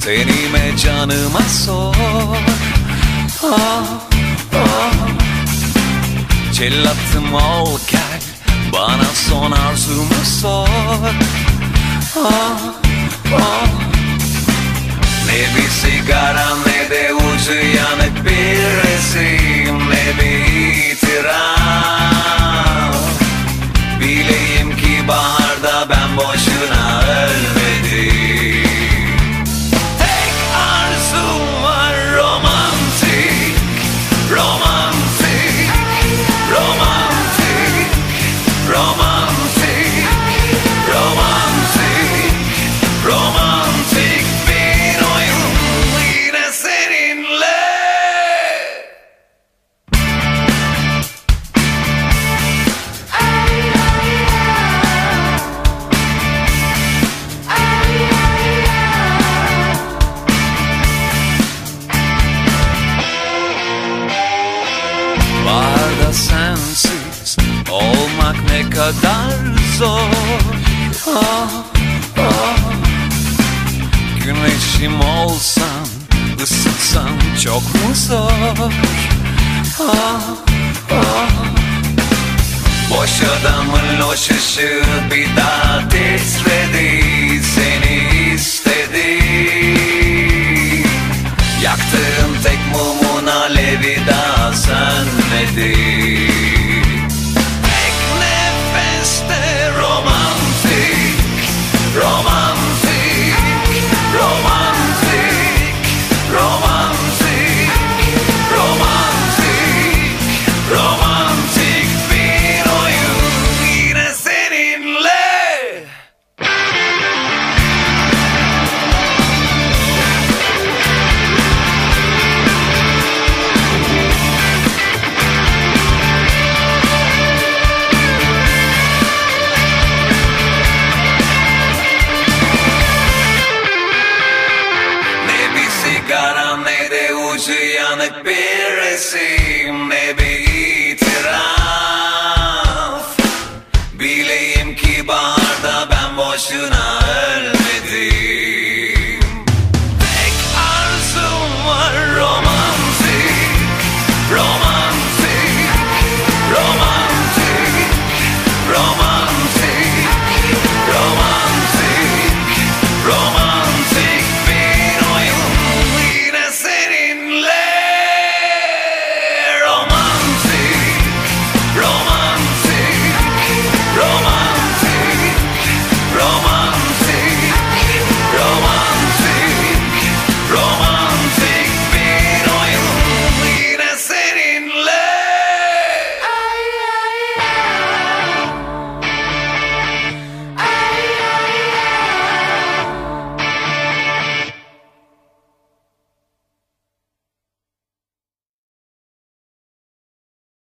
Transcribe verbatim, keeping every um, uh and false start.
tenime canıma sor. Ah, ah. Cellatım ol gel, bana son arzumu sor. Ah, ah. Ne bir sigara ne de ucu yanık bir resim, ne bir itiraf. Bileyim ki baharda ben boşuna ölmedim. Tek arzum var romantik, romantik, romantik, romantik, romantik, romantik bir oyun yine seninle. Baharda sensiz olmak ne kadar zor. Ah, ah. Güneşim olsan, ısıtsan çok mu zor? Ah, ah. Boş adamın loş ışığı bir daha titredi, seni istedi. Yaktığım tek mumun alevi daha sönmedi. Tek nefeste romantik, romantik, romantik, romantik, romantik, romantik bir oyun yine seninle. Ne bir sigara ne de ucu yanık bir resim, ne bir itiraf.